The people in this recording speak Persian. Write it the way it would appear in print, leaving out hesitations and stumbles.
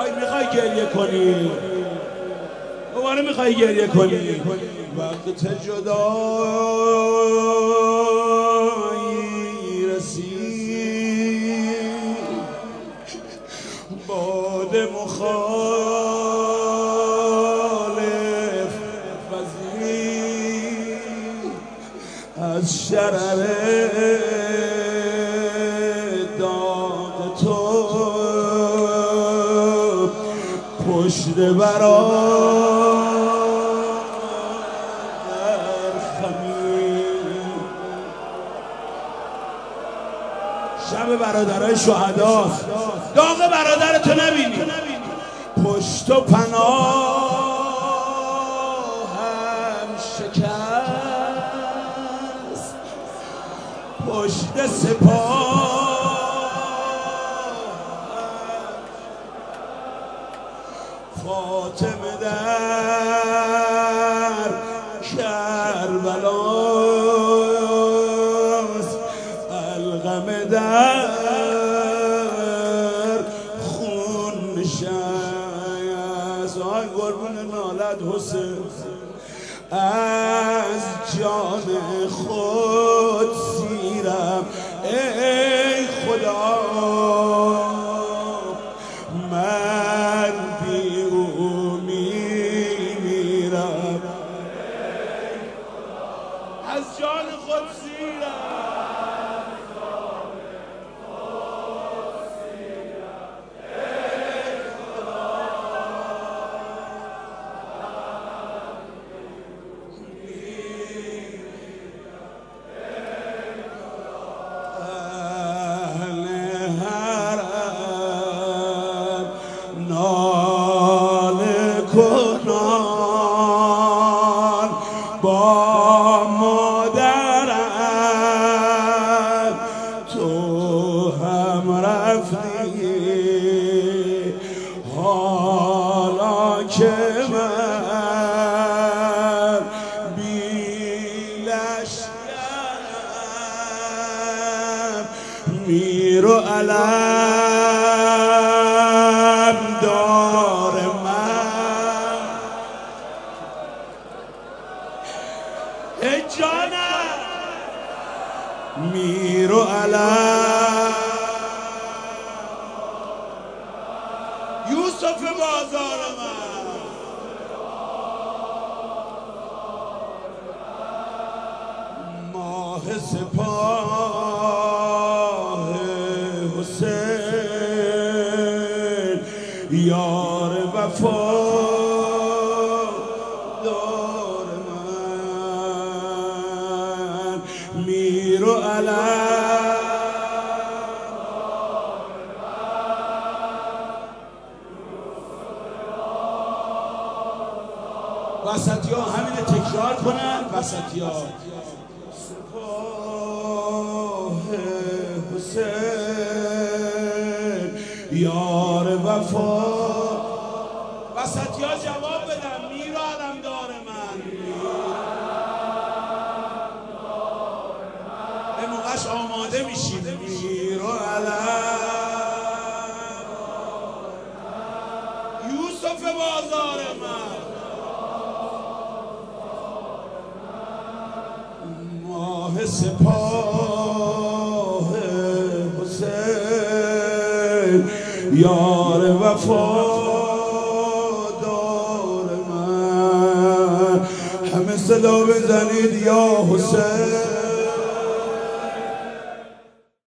میخوای گریه کنی؟ دوباره میخوای گریه کنی؟ وقت جدایی رسید، باد مخالف وزید، از شرر داد تو پشت برادر خمید. شب برادرای شهداست، داغ برادرتو نبینی، پشت و پناهم شکست، پشت سپاه فاطمه در کربلاست، القم در خون نشست. آی قربون نالت حسین، از جان خود سیرم ای خدا، من بی او میمیرم. از جان خود سیرم، کنان با مادرم تو هم رفتی، حالا که من بی لشکرم میر و علم دار ای جانم، میر و علم یوسف بازار من، ماه سپاه حسین، یار وفا میر و علم. وسطی ها همین تکرار کنن، وسطی ها سپاه حسین، یار وفا. وسطی ها جواب بدن، میر و علم دار من، آماده میشید. میر و علم یوسف بازار من، ماه سپاه حسین، یار وفادار من. همه صدا بزنید یا حسین.